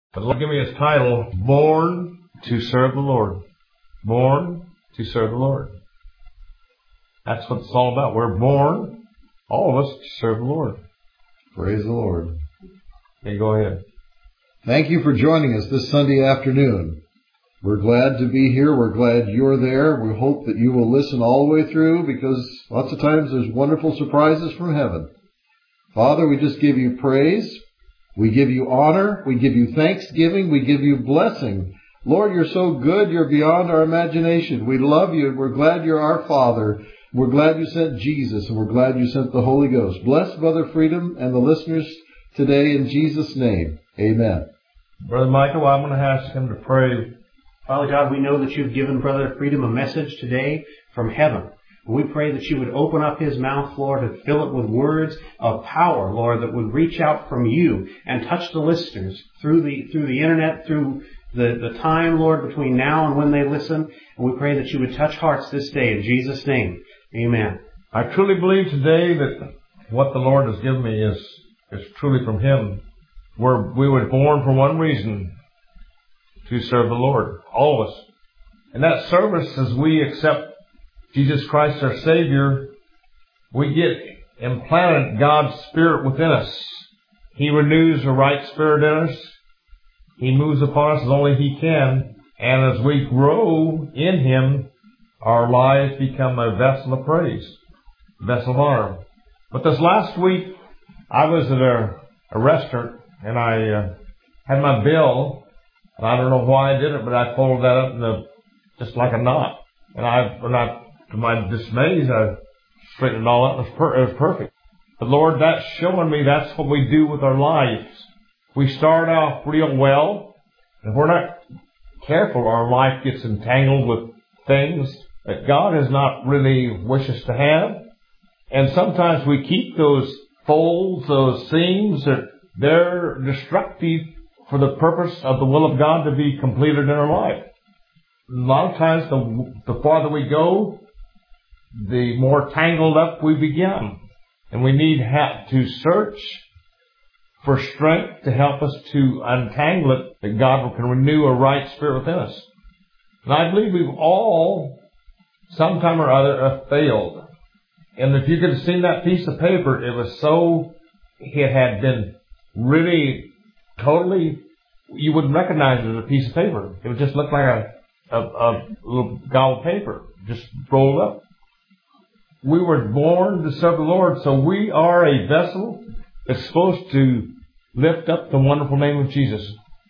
But Lord, give me his title, Born to Serve the Lord. Born to serve the Lord. That's what it's all about. We're born, all of us, to serve the Lord. Praise the Lord. Okay, go ahead. Thank you for joining us this Sunday afternoon. We're glad to be here. We're glad you're there. We hope that you will listen all the way through, because lots of times there's wonderful surprises from heaven. Father, we just give you praise. We give you honor. We give you thanksgiving. We give you blessing. Lord, you're so good. You're beyond our imagination. We love you, and we're glad you're our Father. We're glad you sent Jesus, and we're glad you sent the Holy Ghost. Bless Brother Freedom and the listeners today in Jesus' name. Amen. Brother Michael, I'm going to ask him to pray. Father God, we know that you've given Brother Freedom a message today from heaven. We pray that you would open up his mouth, Lord, and fill it with words of power, Lord, that would reach out from you and touch the listeners through the internet, through the time, Lord, between now and when they listen. And we pray that you would touch hearts this day in Jesus' name. Amen. I truly believe today that what the Lord has given me is truly from him. We were born for one reason, to serve the Lord, all of us. And that service, as we accept Jesus Christ our Savior, we get implanted God's Spirit within us. He renews the right spirit in us. He moves upon us as only He can. And as we grow in Him, our lives become a vessel of praise, a vessel of honor. But this last week, I was at a restaurant, and I had my bill, and I don't know why I did it, but I folded that up just like a knot. And to my dismay, I straightened it all out, and it was perfect. But Lord, that's showing me that's what we do with our lives. We start off real well, and if we're not careful, our life gets entangled with things that God has not really wished us to have. And sometimes we keep those folds, those seams, that they're destructive for the purpose of the will of God to be completed in our life. A lot of times, the farther we go, the more tangled up we become. And we need to search for strength to help us to untangle it, that God can renew a right spirit within us. And I believe we've all, sometime or other, have failed. And if you could have seen that piece of paper, it had been really totally, you wouldn't recognize it as a piece of paper. It would just look like a little gobble of paper, just rolled up. We were born to serve the Lord, so we are a vessel that's supposed to lift up the wonderful name of Jesus.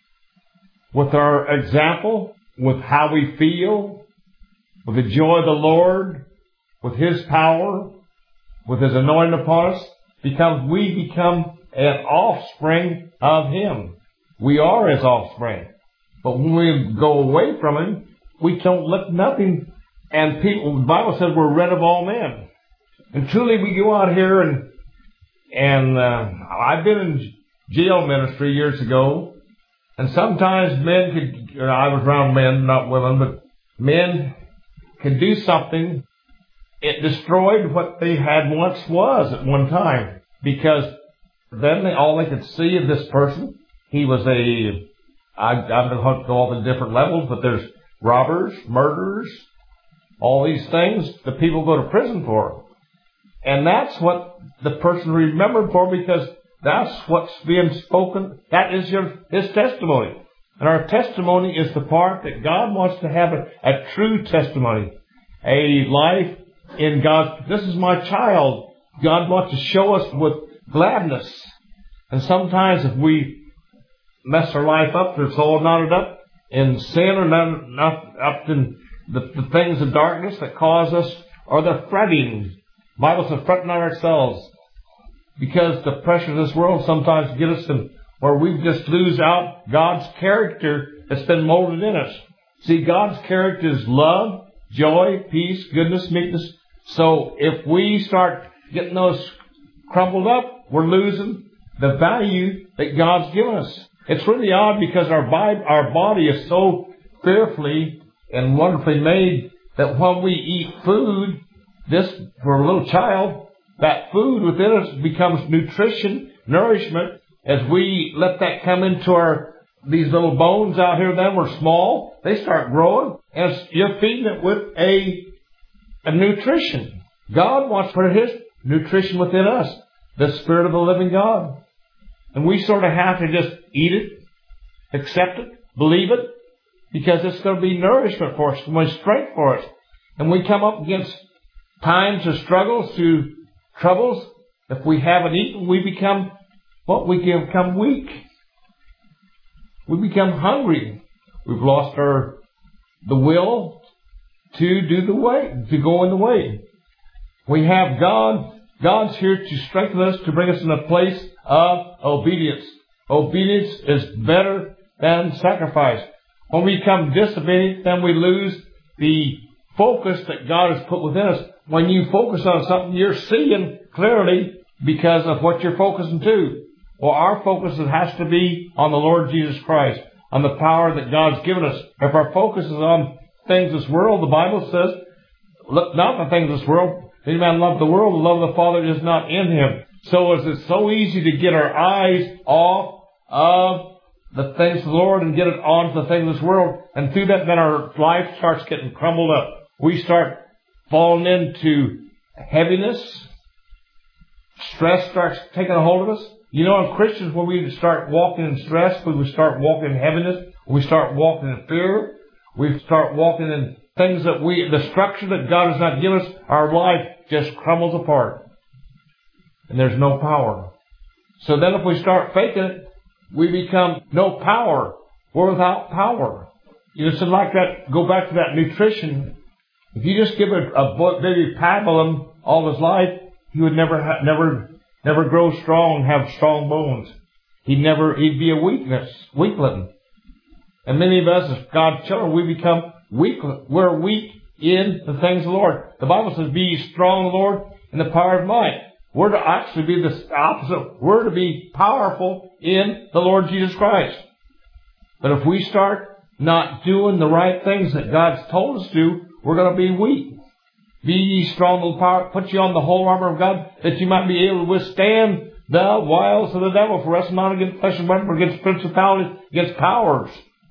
With our example, with how we feel, with the joy of the Lord, with His power, with His anointing upon us, we become an offspring of Him. We are His offspring. But when we go away from Him, we don't look nothing. And the Bible says we're rid of all men. And truly we go out here and I've been in jail ministry years ago. And sometimes I was around men, not women, but men could do something. It destroyed what they had once was at one time. Because then all they could see of this person, he was I don't know all the different levels, but there's robbers, murderers, all these things that people go to prison for. And that's what the person remembered for, because that's what's being spoken. That is his testimony. And our testimony is the part that God wants to have a true testimony. A life in God. This is my child. God wants to show us with gladness. And sometimes if we mess our life up, it's all knotted up in sin or not up in the things of darkness that cause us, or the fretting. The Bible says fretting on ourselves, because the pressure of this world sometimes get us to where we just lose out God's character that's been molded in us. See, God's character is love, joy, peace, goodness, meekness. So if we start getting those crumbled up, we're losing the value that God's given us. It's really odd, because our body is so fearfully and wonderfully made that when we eat food, for a little child, that food within us becomes nutrition, nourishment, as we let that come into our these little bones out here then were small. They start growing, and you're feeding it with a nutrition. God wants to put His nutrition within us, the Spirit of the living God. And we sort of have to just eat it, accept it, believe it, because it's going to be nourishment for us, it's going to be strength for us. And we come up against times of struggles, through troubles. If we haven't eaten, we become what? We become weak. We become hungry. We've lost the will to do the way, to go in the way. We have God. God's here to strengthen us, to bring us in a place of obedience. Obedience is better than sacrifice. When we become disobedient, then we lose the focus that God has put within us. When you focus on something, you're seeing clearly because of what you're focusing to. Well, our focus has to be on the Lord Jesus Christ, on the power that God's given us. If our focus is on things of this world, the Bible says, look not on the things of this world. If any man love the world, the love of the Father is not in him. So it's so easy to get our eyes off of the things of the Lord and get it onto the things of this world. And through that, then our life starts getting crumbled up. We start falling into heaviness. Stress starts taking a hold of us. You know, in Christians, when we start walking in stress, when we start walking in heaviness, when we start walking in fear, we start walking in things that the structure that God has not given us, our life just crumbles apart. And there's no power. So then if we start faking it, we become no power. We're without power. You know, it's like that, go back to that nutrition. If you just give a baby paddle him all his life, he would never grow strong, have strong bones. He'd be a weakling. And many of us, as God's children, we become weak. We're weak in the things of the Lord. The Bible says, be ye strong in the Lord in the power of might. We're to actually be the opposite. We're to be powerful in the Lord Jesus Christ. But if we start not doing the right things that God's told us to do, we're going to be weak. Be ye strong in the power. Put you on the whole armor of God, that you might be able to withstand the wiles of the devil. For us not against flesh and blood, but against principalities, against powers.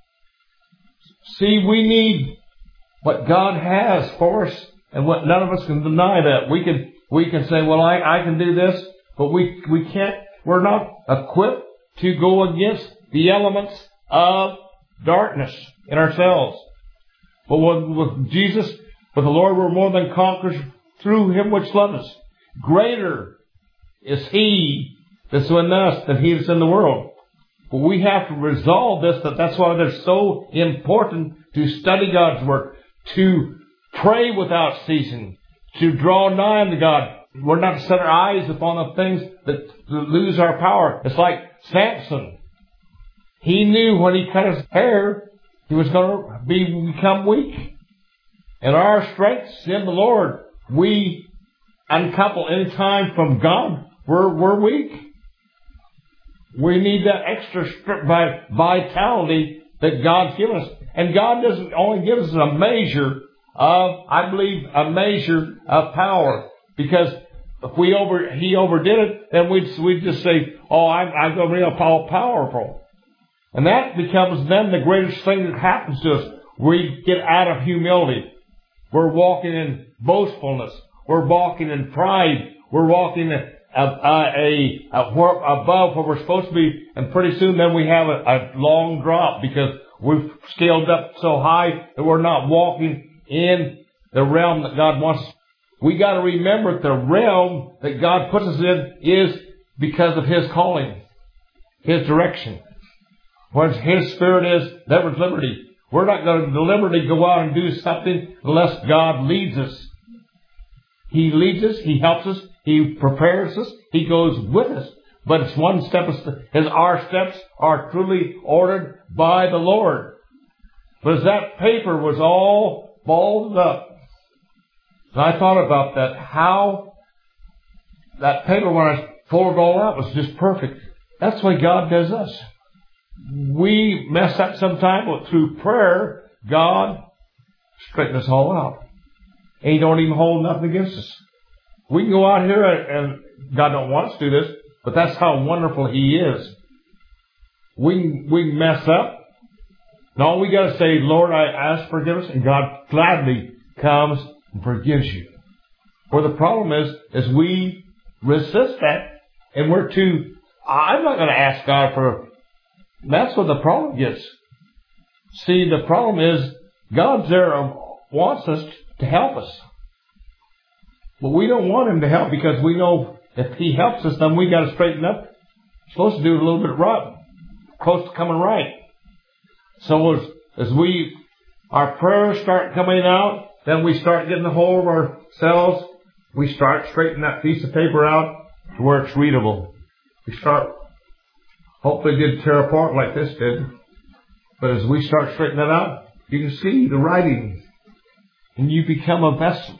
See, we need what God has for us, and what none of us can deny that. We can say, well, I can do this, but we can't. We're not equipped to go against the elements of darkness in ourselves. But with Jesus, with the Lord, we're more than conquerors through Him which loved us. Greater is He that's in us than he that's in the world. But we have to resolve this, that's why it's so important to study God's Word, to pray without ceasing, to draw nigh unto God. We're not to set our eyes upon the things that lose our power. It's like Samson. He knew when he cut his hair, he was going to become weak. And our strengths in the Lord, we uncouple any time from God, we're weak. We need that extra vitality that God's given us. And God doesn't only give us a measure of, I believe, a measure of power. Because if He overdid it, then we'd just say, oh, I'm going to be all powerful. And that becomes then the greatest thing that happens to us. We get out of humility. We're walking in boastfulness. We're walking in pride. We're walking above where we're supposed to be. And pretty soon then we have a long drop because we've scaled up so high that we're not walking in the realm that God wants us. We got to remember that the realm that God puts us in is because of His calling, His direction. Where His Spirit is, there's liberty. We're not going to deliberately go out and do something unless God leads us. He leads us. He helps us. He prepares us. He goes with us. But it's one step as our steps are truly ordered by the Lord. But as that paper was all balled up, and I thought about that, how that paper, when I folded it all out, was just perfect. That's the way God does us. We mess up sometime, but through prayer, God straightens us all out. And He don't even hold nothing against us. We can go out here and God don't want us to do this, but that's how wonderful He is. we can mess up. And all we got to say, Lord, I ask forgiveness, and God gladly comes and forgives you. Where the problem is we resist that, and we're too, I'm not going to ask God for, that's what the problem gets. See, the problem is God's there, wants us to help us. But we don't want Him to help because we know if He helps us, then we got to straighten up. We're supposed to do it a little bit right, close to coming right. So as our prayers start coming out, then we start getting a hold of ourselves. We start straightening that piece of paper out to where it's readable. We start, hopefully it didn't tear apart like this did. But as we start straightening it out, you can see the writing. And you become a vessel.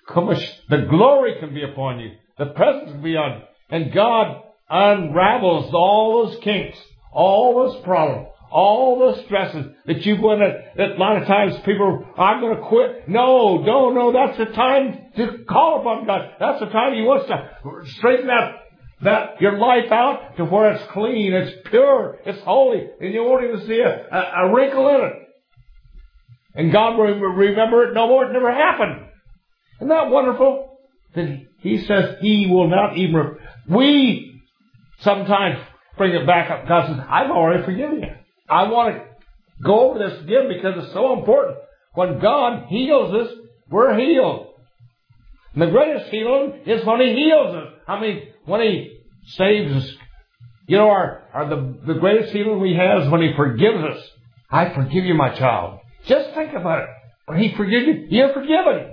The glory can be upon you. The presence can be on you. And God unravels all those kinks, all those problems, all those stresses that you've went at. That a lot of times people are, I'm going to quit. No. That's the time to call upon God. That's the time He wants to straighten that your life out to where it's clean, it's pure, it's holy, and you won't even see a wrinkle in it. And God will remember it no more. It never happened. Isn't that wonderful? That He says He will not even... We sometimes bring it back up. God says, I've already forgiven you. I want to go over this again because it's so important. When God heals us, we're healed. And the greatest healing is when He heals us. I mean, when He saves us. You know, the greatest healing we have is when He forgives us. I forgive you, my child. Just think about it. When He forgives you, you're forgiven.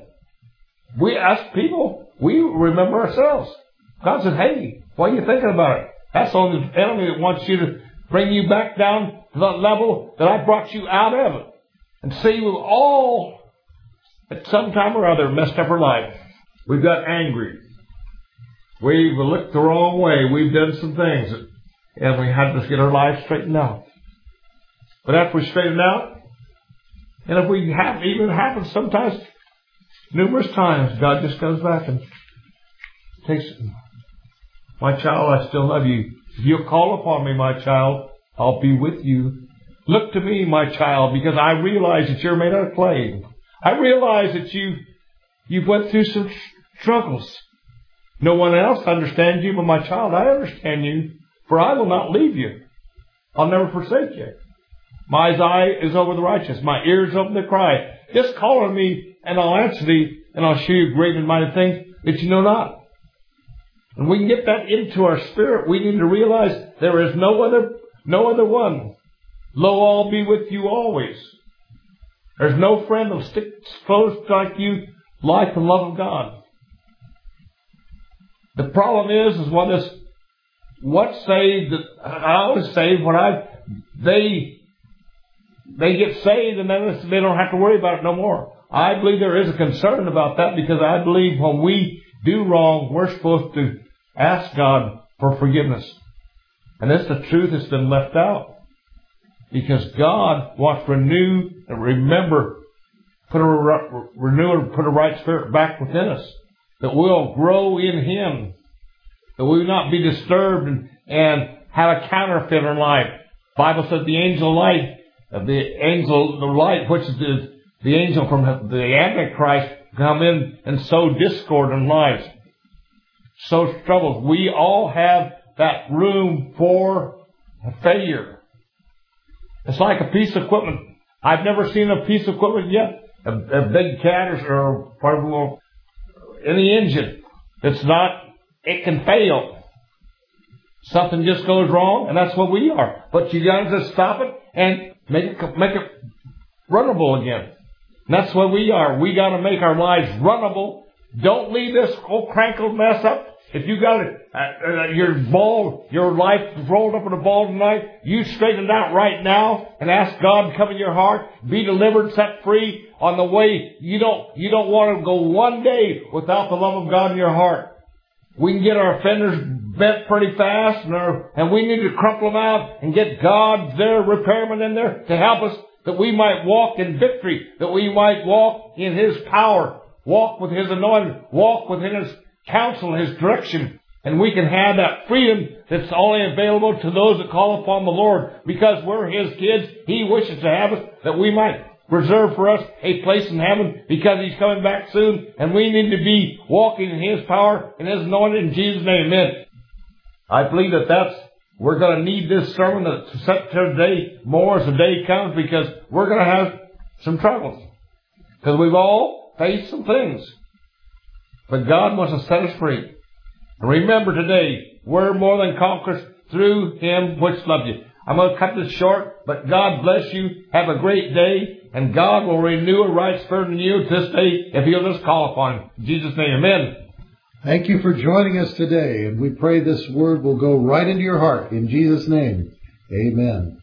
We ask people, we remember ourselves. God says, hey, what are you thinking about it? That's only the enemy that wants you to bring you back down to that level that I brought you out of it. And see, we've all, at some time or other, messed up our life. We've got angry. We've looked the wrong way. We've done some things. And we had to get our lives straightened out. But after we straighten out, and if we have, even happens sometimes, numerous times, God just comes back and takes it. My child, I still love you. If you'll call upon me, my child, I'll be with you. Look to me, my child, because I realize that you're made out of clay. I realize that you've went through some struggles. No one else understands you, but my child, I understand you, for I will not leave you. I'll never forsake you. My eye is over the righteous. My ears open to cry. Just call on me, and I'll answer thee, and I'll show you great and mighty things that you know not. And we can get that into our spirit. We need to realize there is no other one. Lo, I'll be with you always. There's no friend that'll stick close like you, life and love of God. The problem is what's saved. I was saved when they get saved and then they don't have to worry about it no more. I believe there is a concern about that because I believe when we do wrong, we're supposed to ask God for forgiveness. And that's the truth that's been left out. Because God wants to renew and remember, renew and put a right spirit back within us. That we'll grow in Him. That we will not be disturbed and have a counterfeit in life. The Bible says the angel light, which is the angel from the Antichrist, come in and sow discord in lives. Sow troubles. We all have that room for failure. It's like a piece of equipment. I've never seen a piece of equipment yet. A big cat or part of any engine. It can fail. Something just goes wrong, and that's what we are. But you got to just stop it and make it runnable again. And that's what we are. We got to make our lives runnable. Don't leave this whole crankled mess up. If you got your life rolled up in a ball tonight, you straighten it out right now and ask God to come in your heart, be delivered, set free on the way. You don't want to go one day without the love of God in your heart. We can get our fenders bent pretty fast, and we need to crumple them out and get God, their repairman, in there to help us, that we might walk in victory, that we might walk in His power, walk with His anointing, walk within His counsel, His direction, And we can have that freedom that's only available to those that call upon the Lord. Because we're His kids, He wishes to have us that we might reserve for us a place in heaven because He's coming back soon. And we need to be walking in His power and His anointing in Jesus' name. Amen. I believe we're going to need this sermon to set today more as the day comes because we're going to have some troubles. Because we've all faced some things. But God wants to set us free. And remember today, we're more than conquerors through Him which loved you. I'm going to cut this short, but God bless you. Have a great day, and God will renew a right spirit in you this day if you'll just call upon Him. In Jesus' name, amen. Thank you for joining us today, and we pray this word will go right into your heart. In Jesus' name, amen.